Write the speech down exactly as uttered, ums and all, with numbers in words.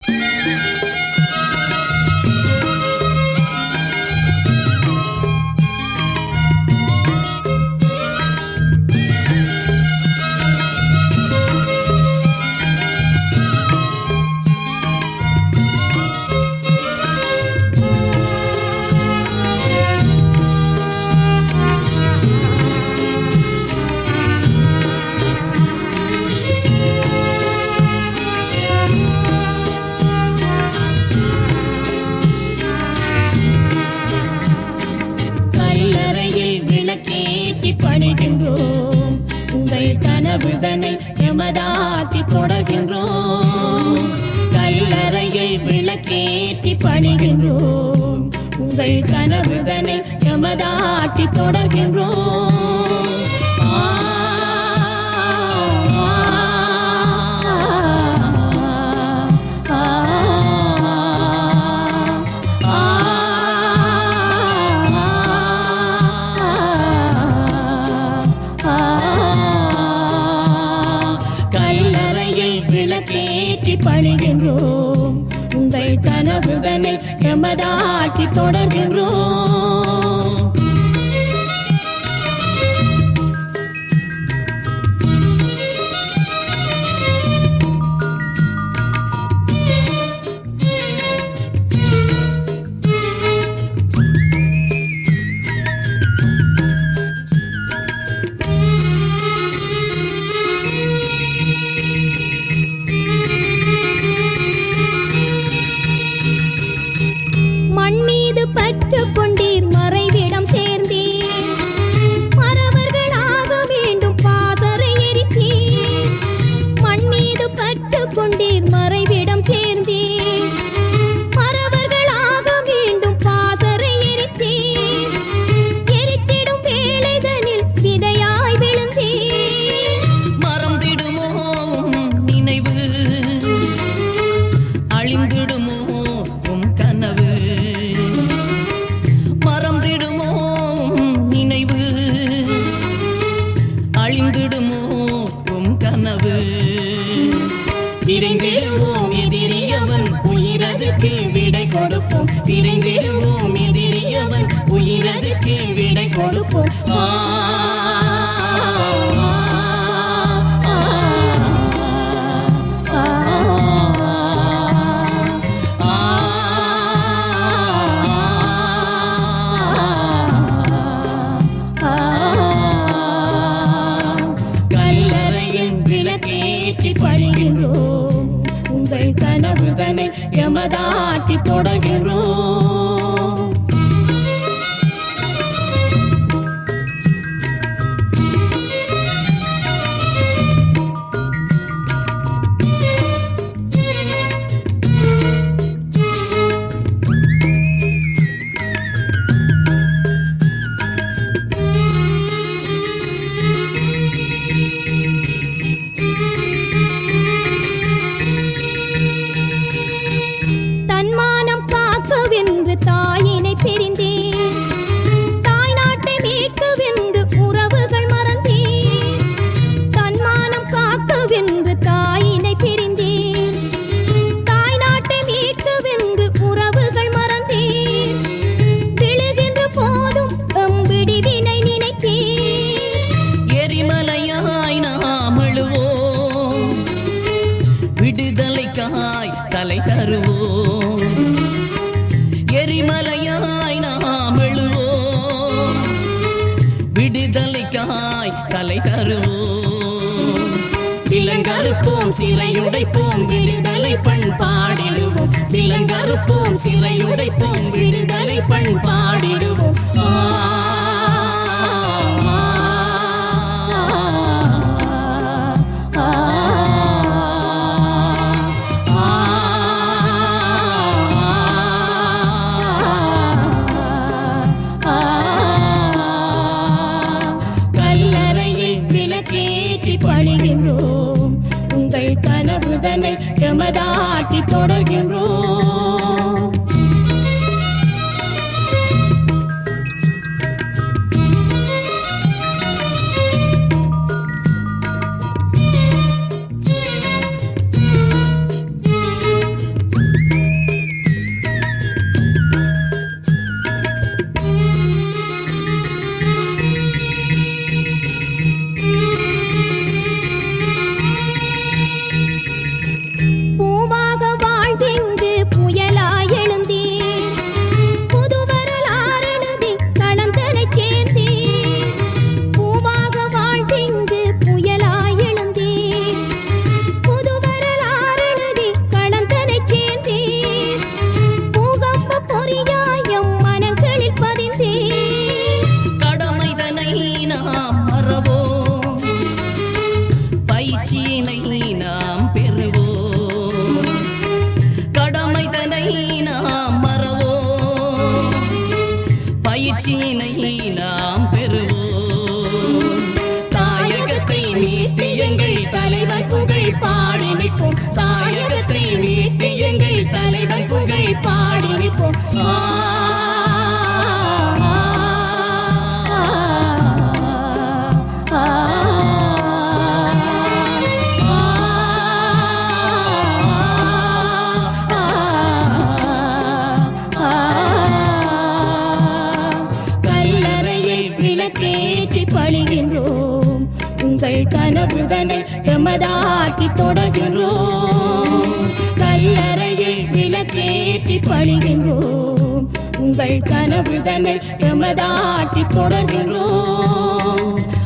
பணிகின்றோம் உங்கள் கனவுதனை எமதாக்கி தொடர்கின்றோம். கல்லறையில் விளக்கேற்றி பணிகின்றோம் உங்கள் கனவுதனை எமதாக்கி தொடர்கின்றோம். விளக்கேற்றி பணிகின்றோம் உங்கள் கனவுதனை எமதாக்கி தொடர்கின்றோம். பற்று கொண்டீர் மறைவிடம் சேர்ந்தீர் மறவர்களாக வேண்டும் பாசறை எரித்தீர். மண் மீது பற்று கொண்டீர் மறைவிடம் சேர்ந்தீர் மறவர்களாக வேண்டும் பாசறை எரித்தீர். எரித்திடும் வேளைதனில் விதையாய் விழுந்தீர். மறந்திடுமோ நினைவு அழிந்திடுமோ உம் கனவு. மறந்திடுமோ நினைவு அழிந்திடுமோ உம் கனவு. விரைந்திடுவோம் எதிரியவன் உயிரதுக்கு விடை கொடுப்போம். விரைந்திடுவோம் எதிரியவன் உயிரதுக்கு விடை கொடுப்போம். விளக்கேற்றி பணிகின்றோம் உங்கள் கனவுதனை எமதாக்கி தொடர்கின்றோம். தன்மானம் காக்கவென்று தாயினை பிரிந்தேன். தாய் நாட்டை மீட்கவென்று உறவுகள் மறந்தேன். தன்மானம் காக்கவென்று தாயினை பிரிந்தேன். தாய் நாட்டை மீட்கவென்று உறவுகள் மறந்தேன். விழுகின்ற போதும் எம் விடிவினை நினைத்தேன். எரிமலையாய் நாம் அழுவோம் விடுதலைக்காய் தலை தருவோம். எரிமலையாய் நாம் எழுவோம் விடுதலைக்காய் தலை தருவோம். விலங்கறுப்போம் சிறையுடைப்போம் விடுதலை பண்பாடிடுவோம். விலங்கறுப்போம் சிறையுடைப்போம் விடுதலை பண்பாடிடுவோம். விளக்கேற்றி பணிகின்றோம் உங்கள் கனவுதனை எமதாக்கி தொடர்கின்றோம். எமதாக்கி தொடர்கின்றோம். கல்லறையில் விளக்கேற்றி பழிகின்றோம். உங்கள் கனவு தன்னை எமதாக்கி தொடர்கின்றோம்.